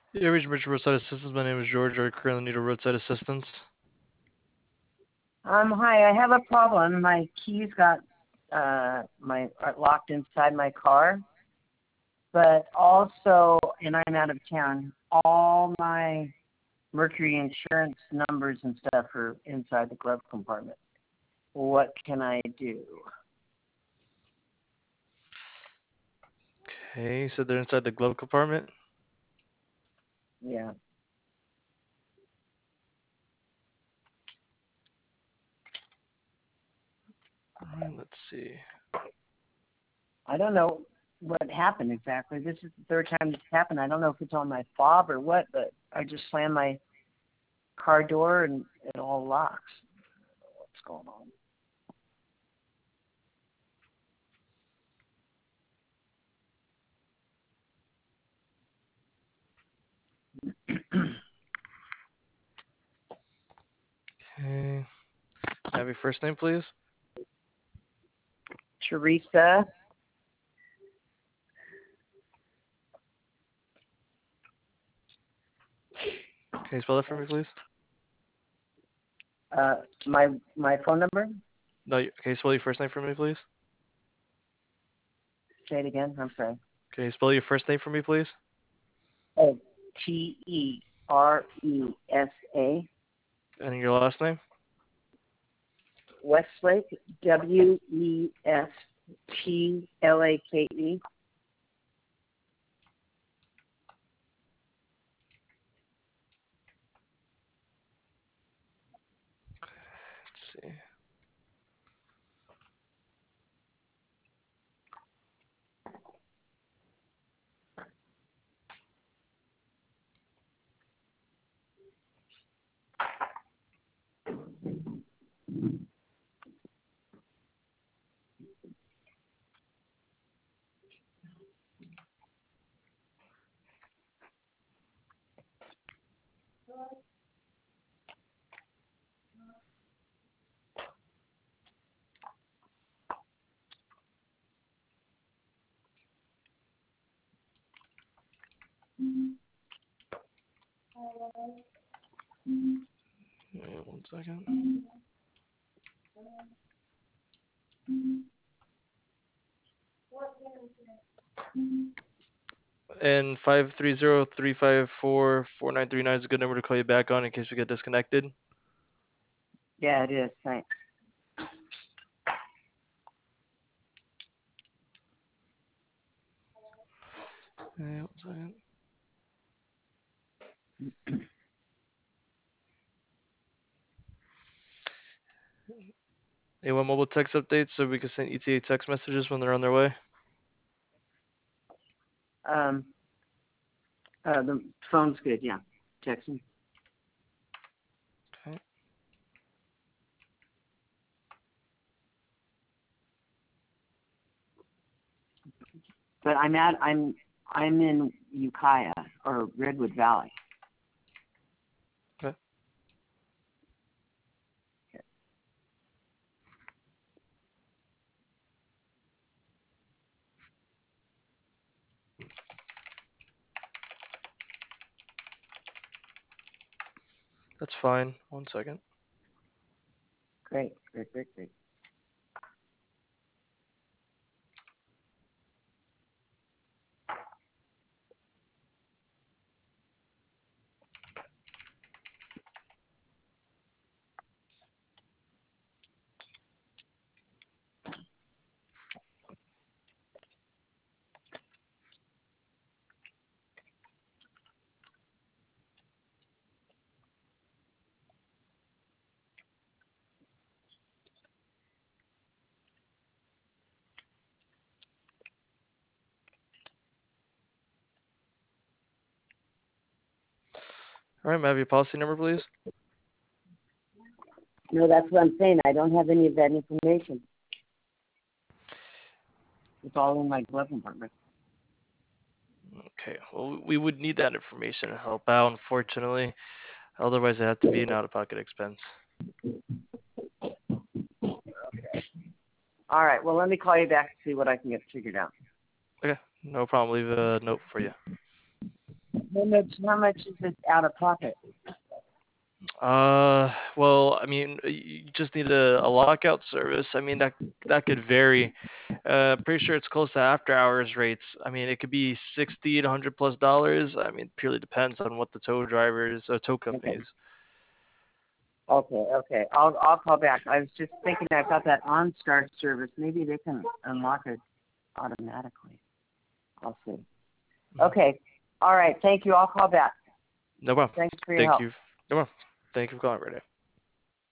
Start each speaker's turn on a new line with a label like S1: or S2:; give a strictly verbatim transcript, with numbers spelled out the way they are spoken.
S1: Yeah, reach Bridge Roadside Assistance. My name is George. I currently need a roadside assistance.
S2: Um, hi, I have a problem. My keys got uh, my are locked inside my car, but also, and I'm out of town. All my Mercury insurance numbers and stuff are inside the glove compartment. What can I do?
S1: Okay, so they're inside the glove compartment.
S2: Yeah,
S1: All right, let's see.
S2: I don't know what happened exactly. This is the third time this happened. I don't know if it's on my fob or what, but I just slammed my car door and it all locks. What's going on?
S1: Okay. Have your first name, please.
S2: Teresa.
S1: Can you spell that for me, please?
S2: Uh, my my phone number.
S1: No, you- can you spell your first name for me, please?
S2: Say it again. I'm sorry.
S1: Can you spell your first name for me, please?
S2: Oh, T E R E S A.
S1: And your last name?
S2: Westlake. W E S T L A K E.
S1: Let's see. Wait one second. And five three zero three five four four nine three nine is a good number to call you back on in case we get disconnected.
S2: Yeah, it is. Thanks.
S1: Wait one second. You want mobile text updates so we can send E T A text messages when they're on their way?
S2: Um, uh, the phone's good. Yeah, Jackson.
S1: Okay.
S2: But I'm at I'm I'm in Ukiah or Redwood Valley.
S1: Okay. That's fine. One second.
S2: Great, great, great, great.
S1: All right, may I have your policy number, please?
S2: No, that's what I'm saying. I don't have any of that information. It's all in my glove compartment.
S1: Okay. Well, we would need that information to help out, unfortunately. Otherwise, it have to be an out-of-pocket expense.
S2: All right. Well, let me call you back to see what I can get figured out.
S1: Okay. No problem. Leave a note for you.
S2: how much how much is it out of pocket?
S1: Uh, well, I mean, you just need a, a lockout service. I mean, that that could vary. Uh, pretty sure it's close to after hours rates. I mean, it could be sixty to one hundred plus dollars. I mean, purely depends on what the tow drivers or tow
S2: Okay.
S1: companies.
S2: Okay, okay. I'll I'll call back. I was just thinking I've got that OnStar service. Maybe they can unlock it automatically. I'll see.
S1: Mhm.
S2: Okay. All right. Thank you. I'll call back.
S1: No problem.
S2: Thanks for your
S1: Thank
S2: help.
S1: you. No problem. Thank you for calling, Renee.